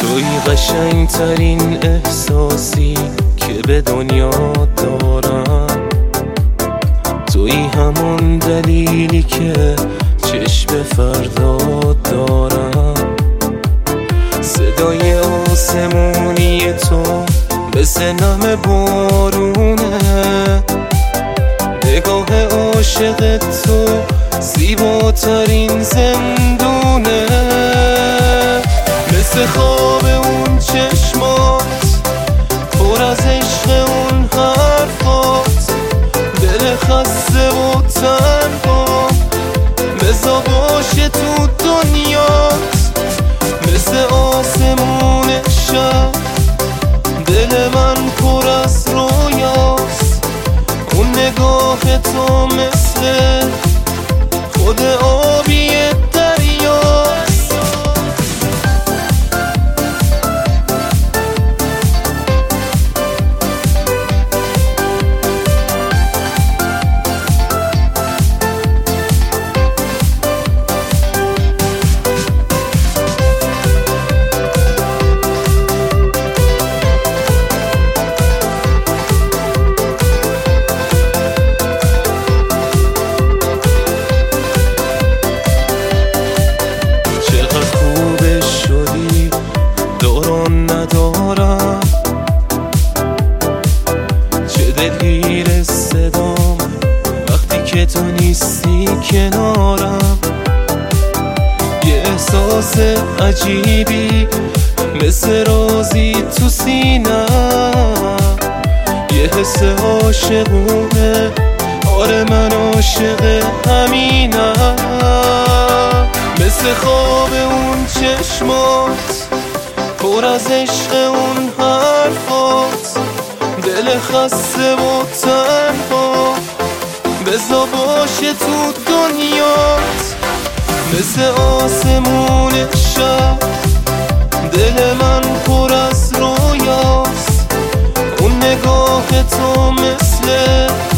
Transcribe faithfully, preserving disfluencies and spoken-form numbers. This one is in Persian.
توی قشنگ ترین احساسی که به دنیا دارم، توی همون دلیلی که چشم فردا دارم. صدای آسمونی تو مثل نم بارونه، نگاه عاشق تو زیباترین زندونه. مثل خواب اون چشمات پر از عشق اون حرفات، دل خسته و تنها بزا باشه تو دنیات. مثل آسمون شب دل من پر از رویاست، اون نگاه تو مثل خود آبی دریاست. ندارم چه دلگیر صدام وقتی که تو نیستی کنارم. یه احساس عجیبی مثل رازی تو سینم، یه حس عاشقونه، آره من عاشق همینم. مثل خواب اون چشمات پر از عشق اون حرفات، دل خسته و تنها بزا باشه تو دنیات. مثل آسمون شب دل من پر از رویاست، اون نگاه تو مثل